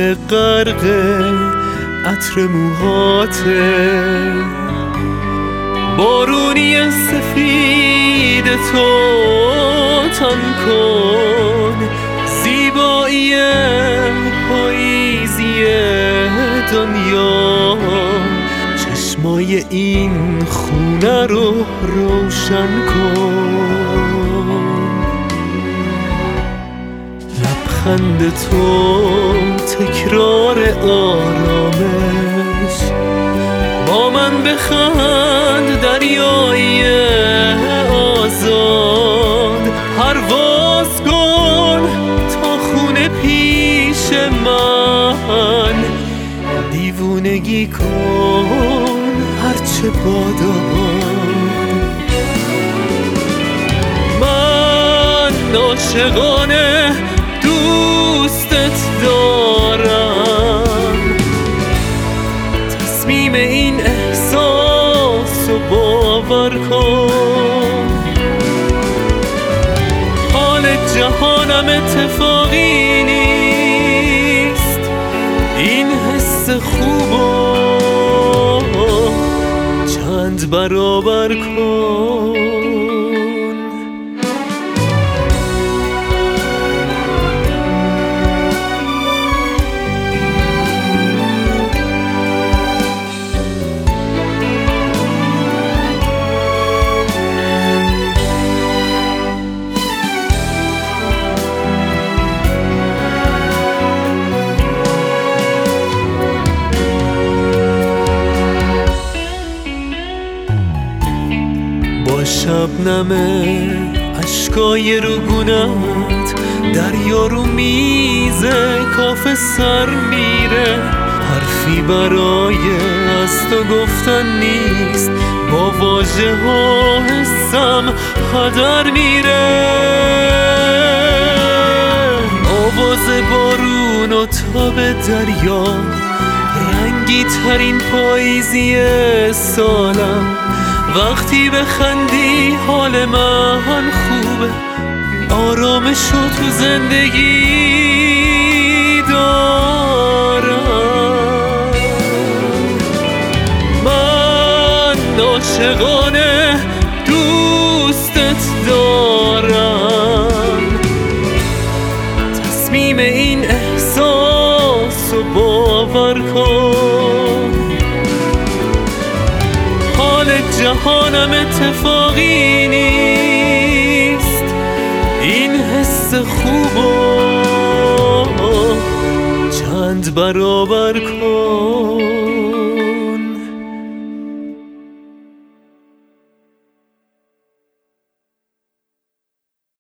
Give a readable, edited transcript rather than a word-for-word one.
که غرق عطر موهاته، بارونی سفید تو تن کن، زیبایی پاییزی دنیا، چشمای این خونه رو روشن کن. لبخند تو تکرار آرامش، با من بخند دریایی آزاد، پرواز کن تا خونه پیش من، دیوونگی کن هرچه باداباد. من عاشقانه دوستت دارم، تصمیم این احساس رو باور کن. حال جهانم اتفاقی نیست، این حس خوبو چند برابر کن. شبنم اشکای روگونت، دریا رو میز کافه سر میره، حرفی برای از تو گفتن نیست، با واژه ها حسم هدر میره. آواز بارون و تاب دریا، رنگی ترین پاییزی سالم، وقتی بخندی حال من خوبه، آرامشو تو زندگی دارم. من عاشقانه دوستت دارم، تصمیم این احساس رو باور کن. حال جهانم اتفاقی نیست، این حس خوبو چند برابر کن.